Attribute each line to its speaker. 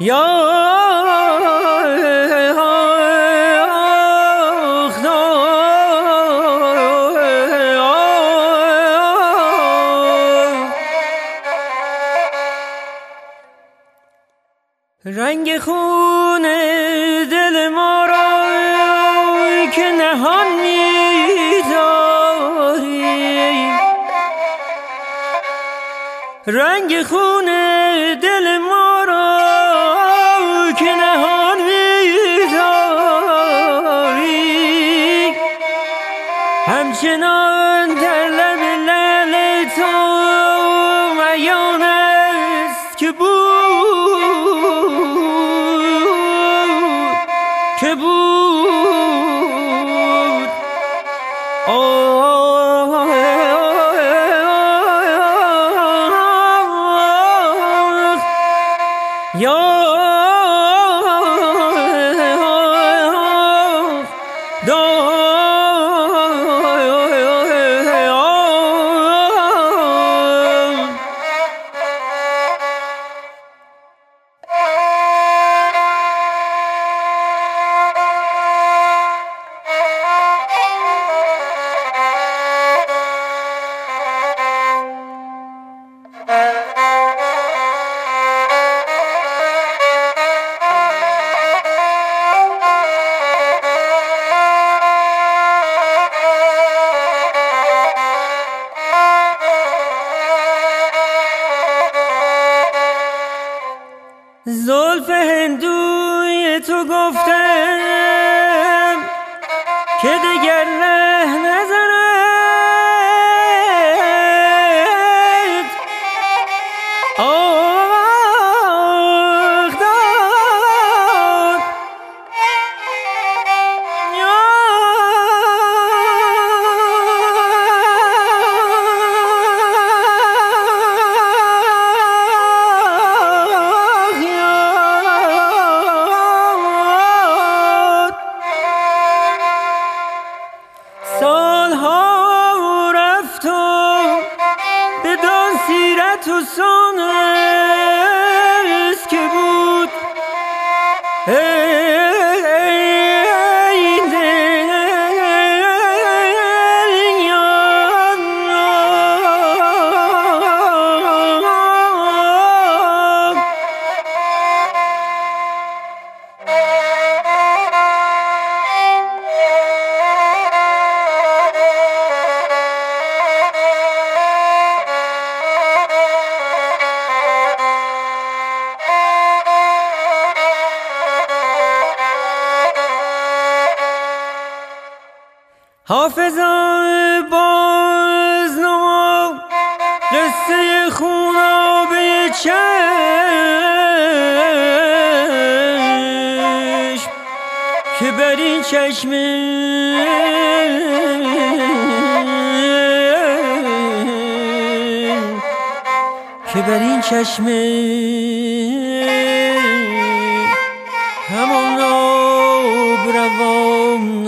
Speaker 1: رنگ خون دل ما را که نهان می‌داری، رنگ خون دل ما را که نهان می‌داری، همچنان در لب لعل تو عیان است که بود زلف هندوی تو گفتم که دیگر ره نزند، آخ داد سالها رفت و بدان سیرت و سانست که بود ای دل حافظا باز نما قصه خونابه چشم که بر این چشم همان آب روان